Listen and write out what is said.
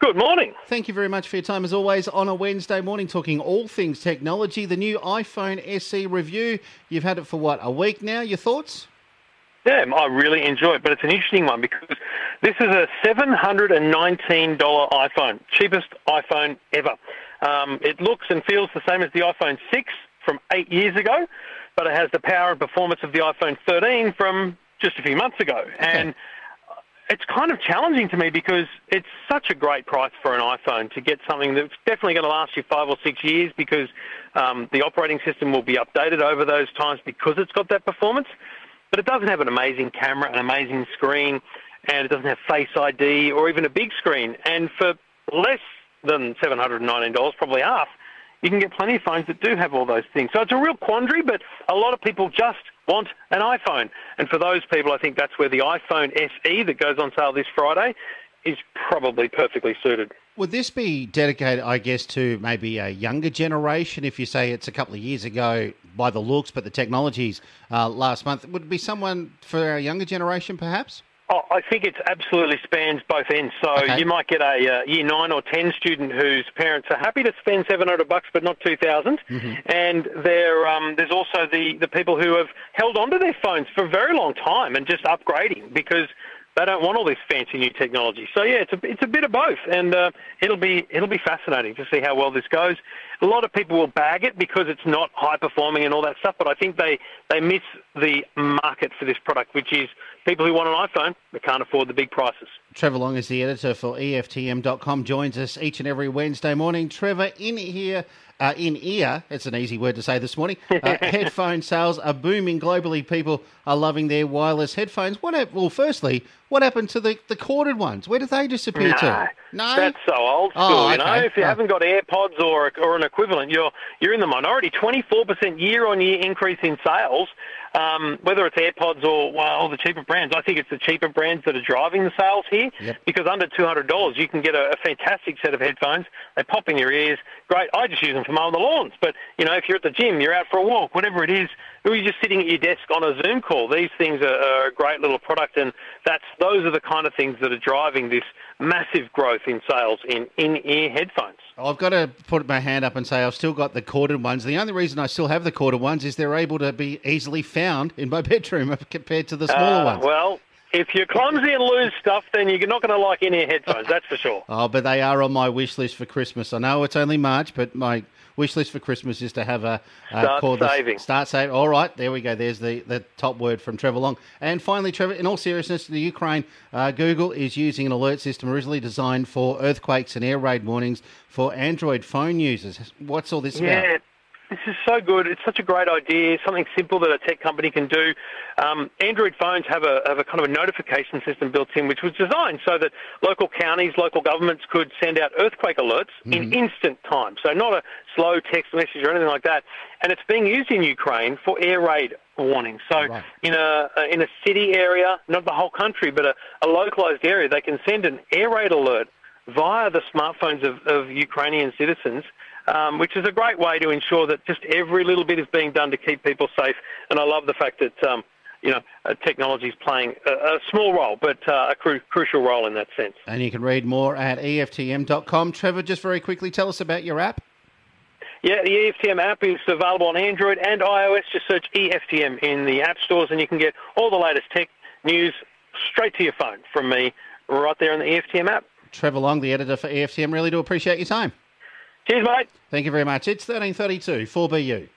Good morning. Thank you very much for your time, as always, on a Wednesday morning, talking all things technology. The new iPhone SE review. You've had it for, a week now? Your thoughts? Yeah, I really enjoy it, but it's an interesting one because this is a $719 iPhone, cheapest iPhone ever. It looks and feels the same as the iPhone 6 from 8 years ago, but it has the power and performance of the iPhone 13 from just a few months ago. Okay. And it's kind of challenging to me because it's such a great price for an iPhone to get something that's definitely going to last you 5 or 6 years because the operating system will be updated over those times because it's got that performance. But it doesn't have an amazing camera, an amazing screen, and it doesn't have Face ID or even a big screen. And for less than $719, probably half, you can get plenty of phones that do have all those things. So it's a real quandary, but a lot of people just want an iPhone. And for those people, I think that's where the iPhone SE that goes on sale this Friday is probably perfectly suited. Would this be dedicated, I guess, to maybe a younger generation? If you say it's a couple of years ago by the looks, but the technology's last month, would it be someone for our younger generation, perhaps? Oh, I think it absolutely spans both ends. So You might get a year 9 or 10 student whose parents are happy to spend $700 but not $2,000. Mm-hmm. And there's also the people who have held onto their phones for a very long time and just upgrading because they don't want all this fancy new technology. So yeah, it's a bit of both, and it'll be fascinating to see how well this goes. A lot of people will bag it because it's not high performing and all that stuff, but I think they miss the market for this product, which is people who want an iPhone but can't afford the big prices. Trevor Long is the editor for EFTM.com, joins us each and every Wednesday morning. Trevor, in ear, it's an easy word to say this morning, headphone sales are booming globally. People are loving their wireless headphones. Firstly, what happened to the corded ones? Where did they disappear to? No? That's so old school, okay. If you haven't got AirPods or an equivalent, you're in the minority. 24% year-on-year increase in sales, whether it's AirPods or the cheaper brands. I think it's the cheaper brands that are driving the sales here because under $200 you can get a fantastic set of headphones. They pop in your ears. Great. I just use them for mowing the lawns. But, if you're at the gym, you're out for a walk, whatever it is, or you're just sitting at your desk on a Zoom call, these things are a great little product, and those are the kind of things that are driving this massive growth in sales in in-ear headphones. I've got to put my hand up and say I've still got the corded ones. The only reason I still have the corded ones is they're able to be easily found in my bedroom compared to the smaller ones. Well, if you're clumsy and lose stuff, then you're not going to like in-ear headphones, that's for sure. Oh, but they are on my wish list for Christmas. I know it's only March, but my wish list for Christmas is to have Start saving. All right, there we go. There's the top word from Trevor Long. And finally, Trevor, in all seriousness, the Ukraine, Google is using an alert system originally designed for earthquakes and air raid warnings for Android phone users. What's all this about? Yeah, this is so good. It's such a great idea, something simple that a tech company can do. Android phones have a kind of a notification system built in, which was designed so that local counties, local governments could send out earthquake alerts in instant time. So not a slow text message or anything like that. And it's being used in Ukraine for air raid warnings. So in a city area, not the whole country, but a localized area, they can send an air raid alert via the smartphones of Ukrainian citizens, which is a great way to ensure that just every little bit is being done to keep people safe. And I love the fact that, technology is playing a small role, but a crucial role in that sense. And you can read more at EFTM.com. Trevor, just very quickly, tell us about your app. Yeah, the EFTM app is available on Android and iOS. Just search EFTM in the app stores and you can get all the latest tech news straight to your phone from me right there in the EFTM app. Trevor Long, the editor for EFTM, really do appreciate your time. Cheers, mate. Thank you very much. It's 13:32 4BU.